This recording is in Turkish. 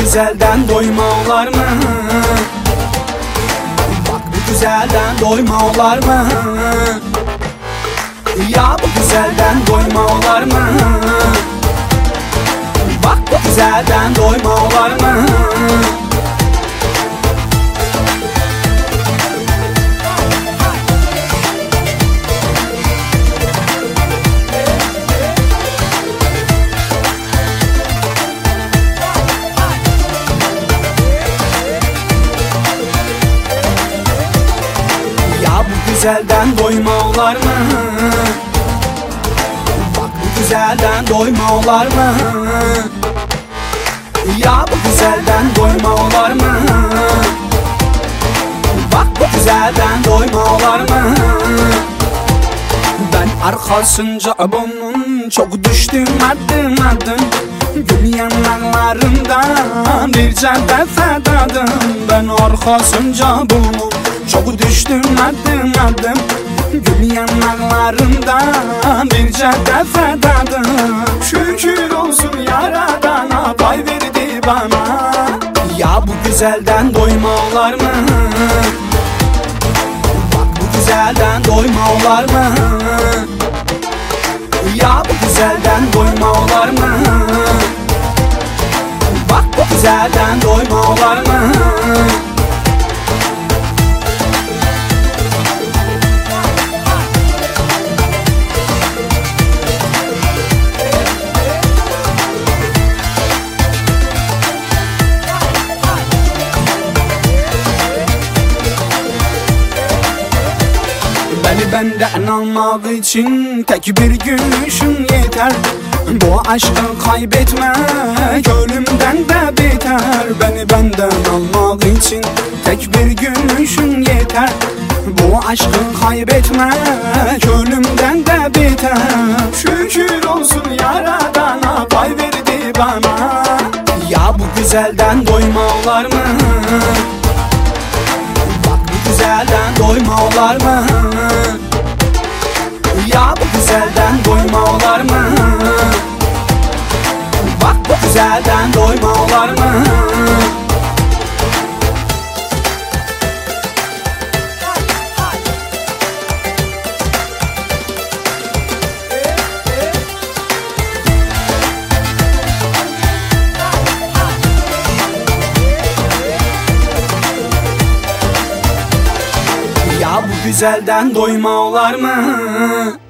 güzelden doyma olar mı? Bak bu güzelden doyma olar mı? Ya bu güzelden doyma olar mı? Bak bu güzelden doyma olar mı? Güzelden doyma olar mı? Bak bu güzelden doyma olar mı? Ya bu güzelden doyma olar mı? Bak bu güzelden doyma olar mı? Ben arkasınca bunun çok düştüm adım. Gül yanlarından bir cadde fedadım. Ben arkasınca bunun çok düştüm adım. Gül yanlarından bir cadde fedadım. Şükür olsun Yaradan'a pay verdi bana. Ya bu güzelden doyma olar mı? Bak bu güzelden doyma olar mı? Ya bu güzelden doyma olar mı? Bak bu güzelden doyma olar mı? Beni benden almak için tek bir gülüşün yeter. Bu aşkı kaybetmek ölümden de beter. Beni benden almak için tek bir gülüşün yeter. Bu aşkı kaybetmek ölümden de beter. Şükür olsun Yaradan'a pay verdi bana. Ya bu güzelden doyma olar mı? Güzelden doyma olar mı? Ya bu güzelden doyma olar mı? Bak bu güzelden doyma olar mı? Ya bu güzelden doyma olar mı?